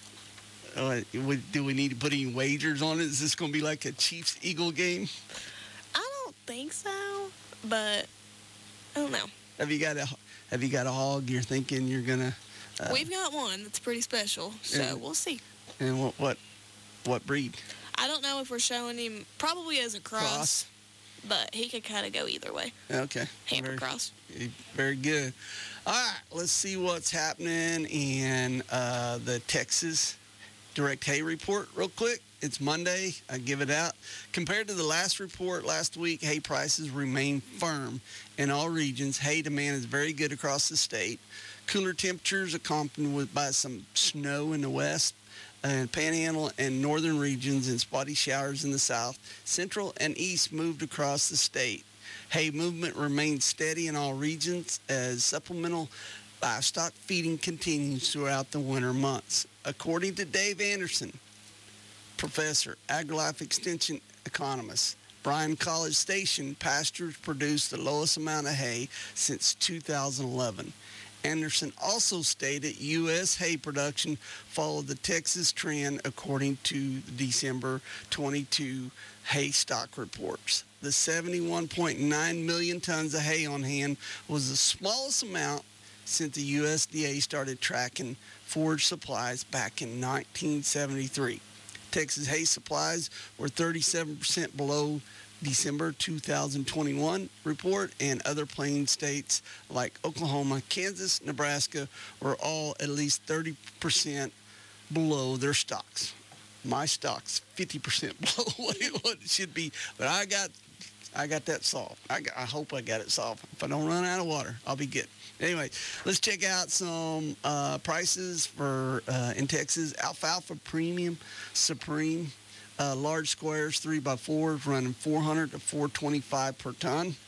Do we need to put any wagers on it? Is this going to be like a Chiefs-Eagle game? I don't think so, but I don't know. Have you got a hog you're thinking you're going to... We've got one that's pretty special, so we'll see. And what breed? I don't know if we're showing him, probably as a cross. But he could kind of go either way. Okay. Hammer cross. Very good. All right, let's see what's happening in the Texas Direct Hay Report real quick. It's Monday. I give it out. Compared to the last report last week, hay prices remain firm in all regions. Hay demand is very good across the state. Cooler temperatures accompanied by some snow in the west and panhandle and northern regions and spotty showers in the south. Central and east moved across the state. Hay movement remains steady in all regions as supplemental livestock feeding continues throughout the winter months. According to Dave Anderson, professor, AgriLife Extension economist, Bryan College Station pastures produce the lowest amount of hay since 2011. Anderson also stated U.S. hay production followed the Texas trend according to the December 22 hay stock reports. The 71.9 million tons of hay on hand was the smallest amount since the USDA started tracking forage supplies back in 1973. Texas hay supplies were 37% below December 2021 report, and other plain states like Oklahoma, Kansas, Nebraska were all at least 30% below their stocks. My stock's 50% below what it should be, but I got that solved. I hope I got it solved. If I don't run out of water, I'll be good. Anyway, let's check out some prices for in Texas. Alfalfa Premium Supreme. Large squares 3x4 running $400 to $425 per ton.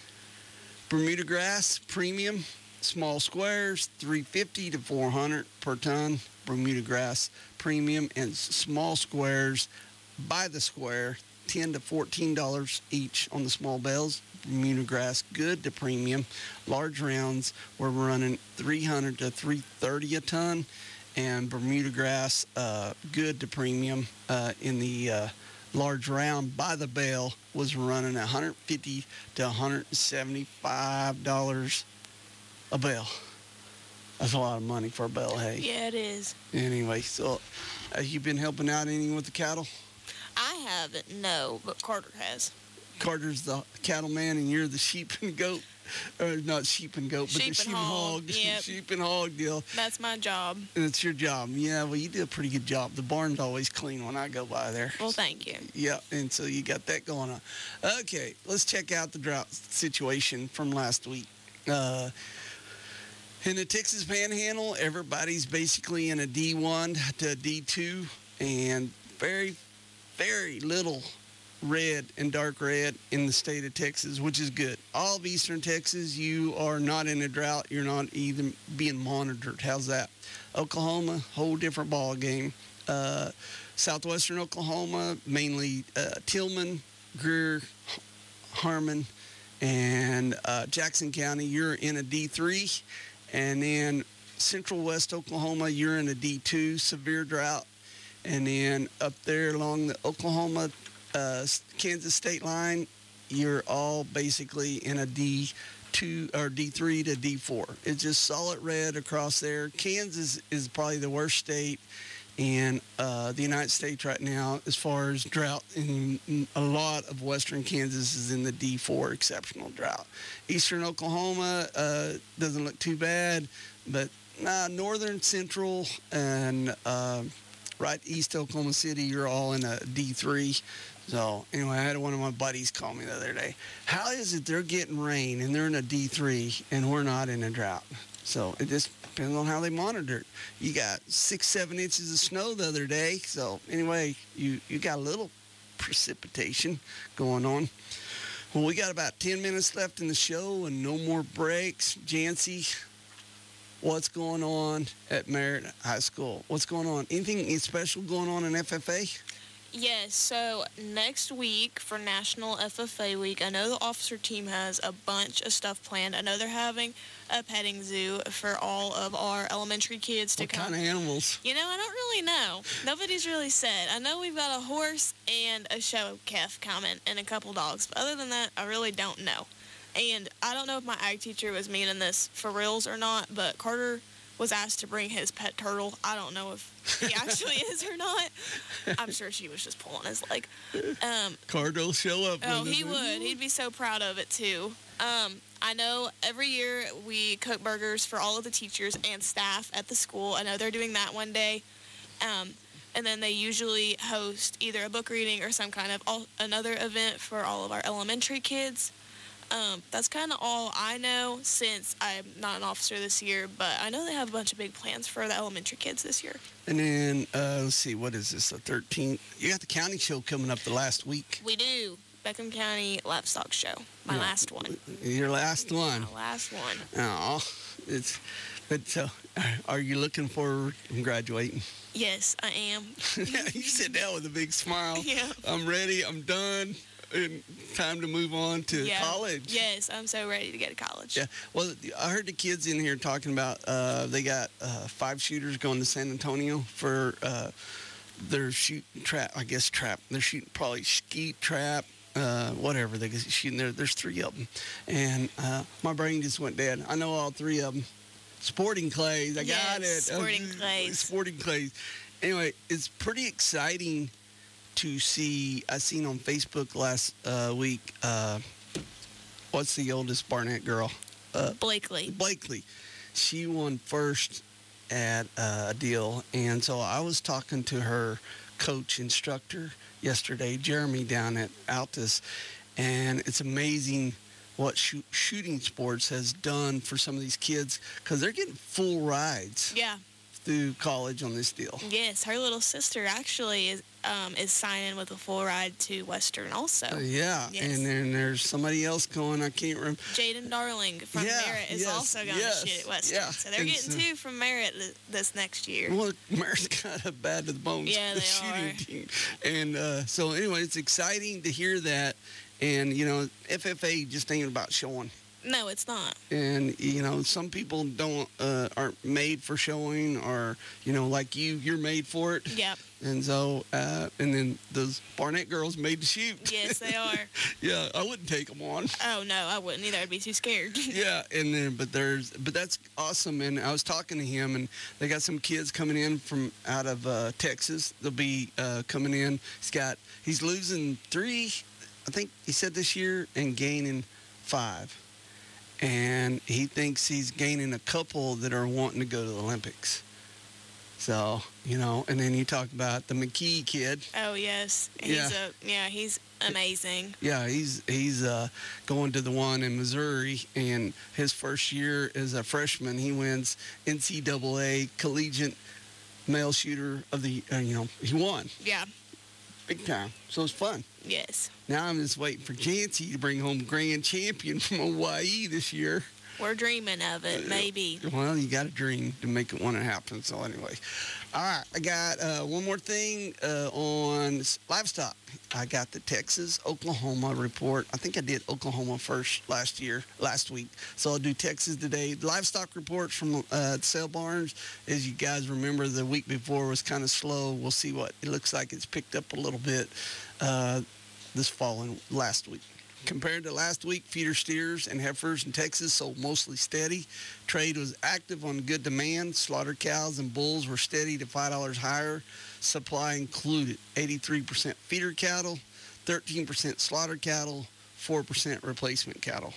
Bermuda grass premium small squares $350 to $400 per ton. Bermuda grass premium and small squares by the square $10 to $14 each on the small bales. Bermuda grass good to premium. Large rounds we're running $300 to $330 a ton. And Bermuda grass, good to premium in the large round by the bale was running $150 to $175 a bale. That's a lot of money for a bale of hay. Yeah, it is. Anyway, so have you been helping out any with the cattle? I haven't, no, but Carter has. Carter's the cattleman and you're the sheep and goat. Or not sheep and goat, but the sheep and hog. Yep. Sheep and hog deal. That's my job. It's your job. Yeah, well, you do a pretty good job. The barn's always clean when I go by there. Well, thank you. Yeah, and so you got that going on. Okay, let's check out the drought situation from last week. In the Texas Panhandle, everybody's basically in a D1 to a D2, and very, very little red and dark red in the state of Texas, which is good. All of eastern Texas, you are not in a drought. You're not even being monitored. How's that? Oklahoma, whole different ball game. Southwestern Oklahoma, mainly Tillman, Greer, Harmon, and Jackson County, you're in a D3. And then Central West Oklahoma, you're in a D2, severe drought. And then up there along the Oklahoma Kansas state line, you're all basically in a D2 or D3 to D4. It's just solid red across there. Kansas is probably the worst state in the United States right now as far as drought. And a lot of western Kansas is in the D4 exceptional drought. Eastern Oklahoma doesn't look too bad, but northern, central, and right east Oklahoma City, you're all in a D3. So, anyway, I had one of my buddies call me the other day. How is it they're getting rain and they're in a D3 and we're not in a drought? So it just depends on how they monitor it. You got 6-7 inches of snow the other day. So anyway, you got a little precipitation going on. Well, we got about 10 minutes left in the show and no more breaks. Jancy, what's going on at Merritt High School? What's going on? Anything special going on in FFA? Yes, so next week for National FFA Week, I know the officer team has a bunch of stuff planned. I know they're having a petting zoo for all of our elementary kids to come. What kind of animals? You know, I don't really know. Nobody's really said. I know we've got a horse and a show calf coming and a couple dogs. But other than that, I really don't know. And I don't know if my ag teacher was meaning this for reals or not, but Carter was asked to bring his pet turtle. I don't know if he actually is or not. I'm sure she was just pulling his leg. Carter will show up. Oh, he would. He'd be so proud of it, too. I know every year we cook burgers for all of the teachers and staff at the school. I know they're doing that one day. And then they usually host either a book reading or some kind of another event for all of our elementary kids. That's kind of all I know since I'm not an officer this year, but I know they have a bunch of big plans for the elementary kids this year. And then, let's see, what is this, the 13th? You got the county show coming up the last week. We do. Beckham County Livestock Show. My last one. Your last one. My last one. Oh, are you looking forward to graduating? Yes, I am. You sit down with a big smile. Yeah. I'm ready. I'm done. And time to move on to college. Yes, I'm so ready to go to college. Yeah. Well, I heard the kids in here talking about they got 5 shooters going to San Antonio for their shooting trap. I guess trap. They're shooting probably skeet trap. Whatever they're shooting there. There's 3 of them, and my brain just went dead. I know all 3 of them. Sporting clays. I got it. Sporting clays. Sporting clays. Anyway, it's pretty exciting to see. I seen on Facebook last week. What's the oldest Barnett girl? Blakely. Blakely. She won first at a deal, and so I was talking to her coach instructor yesterday, Jeremy, down at Altus, and it's amazing what shooting sports has done for some of these kids because they're getting full rides. Yeah. Through college on this deal. Yes, her little sister actually is signing with a full ride to Western also. Yeah, yes. And then there's somebody else going. I can't remember. Jaden Darling from Merritt is also going to shoot at Western. Yeah. So they're getting 2 from Merritt this next year. Well, Merritt's got a bad to the bones shooting team. And so anyway, it's exciting to hear that. And, you know, FFA just ain't about showing. No, it's not. And, you know, some people aren't made for showing or, you know, like you're made for it. Yep. And so, and then those Barnett girls made to shoot. Yes, they are. Yeah, I wouldn't take them on. Oh, no, I wouldn't either. I'd be too scared. Yeah, and then, but that's awesome. And I was talking to him, and they got some kids coming in from out of Texas. They'll be coming in. He's losing 3, I think he said this year, and gaining 5. And he thinks he's gaining a couple that are wanting to go to the Olympics. So, you know, and then you talk about the McKee kid. Oh, yes. He's amazing. Yeah, he's going to the one in Missouri, and his first year as a freshman, he wins NCAA collegiate male shooter of the, he won. Yeah. Big time. So it's fun. Yes. Now I'm just waiting for Jancy to bring home grand champion from Hawaii this year. We're dreaming of it, maybe. Well, you got to dream to make it want to happen. So anyway, all right, I got one more thing on livestock. I got the Texas-Oklahoma report. I think I did Oklahoma first last week. So I'll do Texas today. Livestock reports from sale barns. As you guys remember, the week before was kind of slow. We'll see what it looks like. It's picked up a little bit this fall and last week. Compared to last week, feeder steers and heifers in Texas sold mostly steady. Trade was active on good demand. Slaughter cows and bulls were steady to $5 higher. Supply included 83% feeder cattle, 13% slaughter cattle, 4% replacement cattle.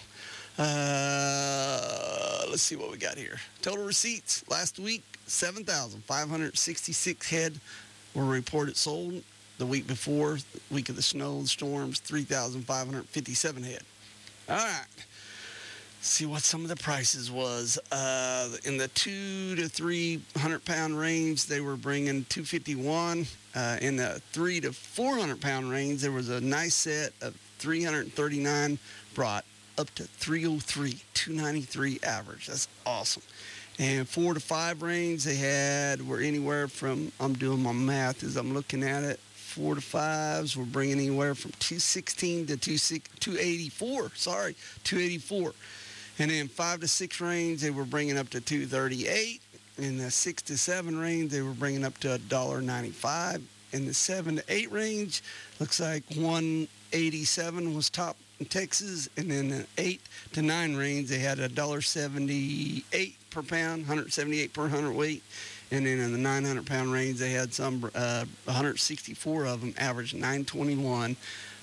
Let's see what we got here. Total receipts last week, 7,566 head were reported sold. The week before, the week of the snow and storms, 3,557 head. All right. see what some of the prices was. In the 200 to 300 pound range, they were bringing $251. In the 300 to 400 pound range, there was a nice set of 339 brought up to 303, 293 average. That's awesome. And 4 to 5 range, they were anywhere from, I'm doing my math as I'm looking at it, 4 to 5s were bringing anywhere from 216 to 284. 284. And then 5 to 6 range, they were bringing up to 238. In the 6 to 7 range, they were bringing up to $1.95. In the 7 to 8 range, looks like 187 was top in Texas. And then the 8 to 9 range, they had $1.78 per pound, 178 per hundredweight. And then in the 900 pound range, they had some 164 of them, average 921.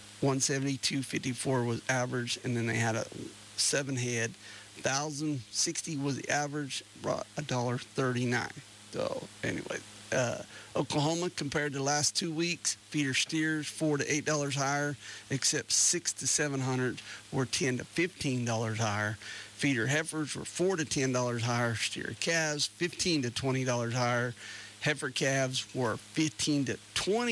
172.54 was average, and then they had a 7 head. 1,060 was the average, brought $1.39. So anyway, Oklahoma compared to the last 2 weeks, feeder steers $4 to $8 higher, except 6 to 700 were $10 to $15 higher. Feeder heifers were $4 to $10 higher. Steer calves $15 to $20 higher. Heifer calves were $15 to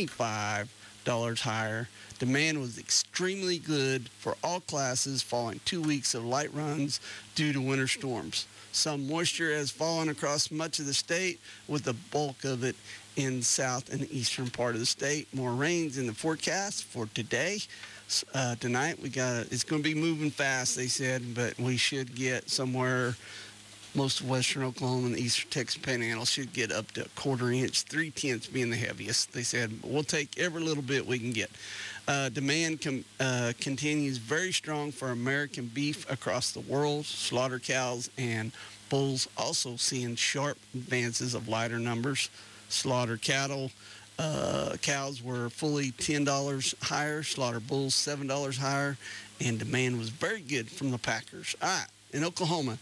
$25 higher. Demand was extremely good for all classes following 2 weeks of light runs due to winter storms. Some moisture has fallen across much of the state, with the bulk of it in the south and the eastern part of the state. More rains in the forecast for today. Tonight it's going to be moving fast, they said, but we should get somewhere. Most of western Oklahoma and the eastern Texas Panhandle should get up to a quarter inch, 3/10 being the heaviest. They said, we'll take every little bit we can get. Demand continues very strong for American beef across the world. Slaughter cows and bulls also seeing sharp advances of lighter numbers. Slaughter cattle, cows were fully $10 higher. Slaughter bulls $7 higher. And demand was very good from the packers. All right. In Oklahoma,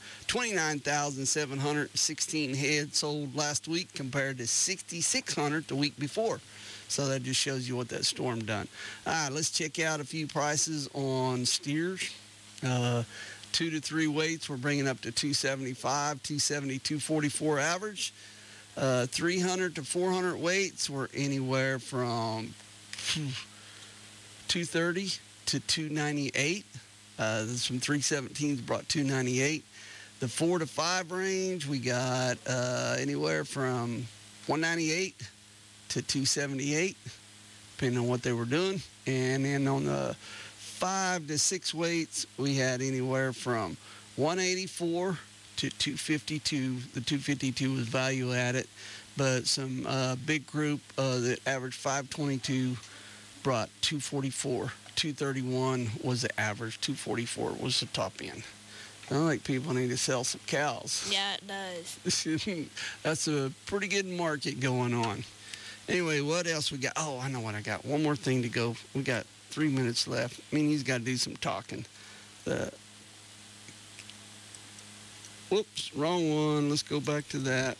29,716 head sold last week compared to 6,600 the week before. So that just shows you what that storm done. All right, let's check out a few prices on steers. 2 to 3 weights we're bringing up to 275, 270, 244 average. 300 to 400 weights were anywhere from 230 to 298. Some 317s brought 298. The 4 to 5 range, we got anywhere from 198 to 278, depending on what they were doing. And then on the 5 to 6 weights, we had anywhere from 184 to 252. The 252 was value added, but some big group that averaged 522 brought 244. 231 was the average. 244 was the top end. I think people need to sell some cows. Yeah, it does. That's a pretty good market going on. Anyway, what else we got? Oh, I know what I got. One more thing to go. We got 3 minutes left. He's got to do some talking. Whoops, wrong one. Let's go back to that.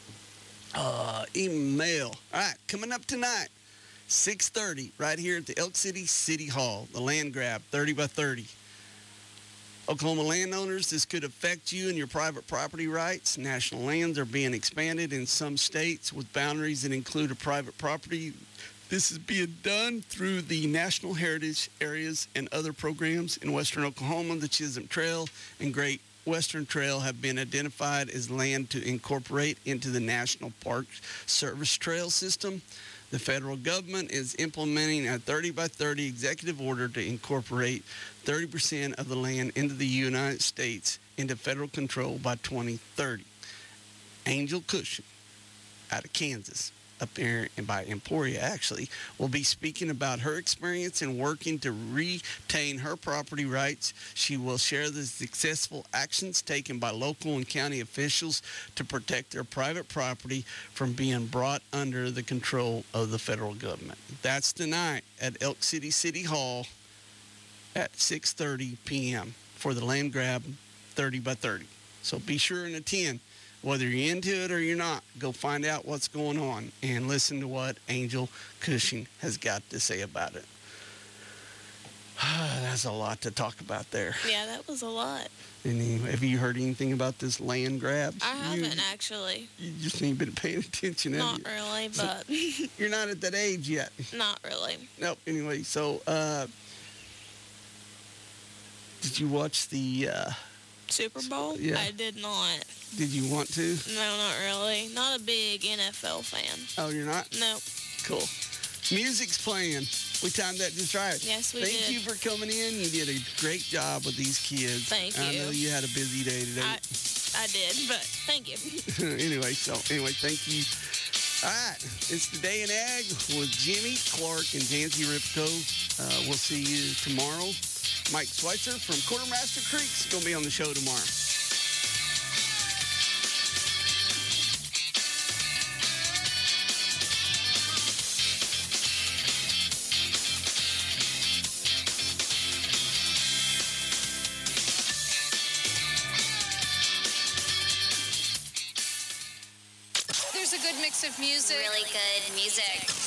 Email. All right, coming up tonight. 6:30 right here at the Elk City City Hall, the land grab, 30 by 30. Oklahoma landowners, this could affect you and your private property rights. National lands are being expanded in some states with boundaries that include a private property. This is being done through the National Heritage Areas and other programs in western Oklahoma. The Chisholm Trail and Great Western Trail have been identified as land to incorporate into the National Park Service Trail System. The federal government is implementing a 30 by 30 executive order to incorporate 30% of the land into the United States into federal control by 2030. Angel Cushing out of Kansas, up there by Emporia actually, will be speaking about her experience in working to retain her property rights. She will share the successful actions taken by local and county officials to protect their private property from being brought under the control of the federal government. That's tonight at Elk City City Hall at 6:30 p.m. for the land grab 30 by 30. So be sure and attend. Whether you're into it or you're not, go find out what's going on and listen to what Angel Cushing has got to say about it. That's a lot to talk about there. Yeah, that was a lot. Anyway, have you heard anything about this land grab? I haven't actually. You just ain't been paying attention, have Not you? really, but You're not at that age yet. not really. Nope. Anyway, so did you watch the Super Bowl? Yeah. I did not. Did you want to? No, not really. Not a big NFL fan. Oh, you're not? Nope. Cool. Music's playing. We timed that just right. Yes, we Thank did. you for coming in. You did a great job with these kids. Thank I you. know you had a busy day today. I did, but thank you. anyway, thank you. All right, it's the Day in Ag with Jimmy Clark and Jancy Ripko. We'll see you tomorrow. Mike Schweitzer from Quartermaster Creek's going to be on the show tomorrow. There's a good mix of music. Really good music.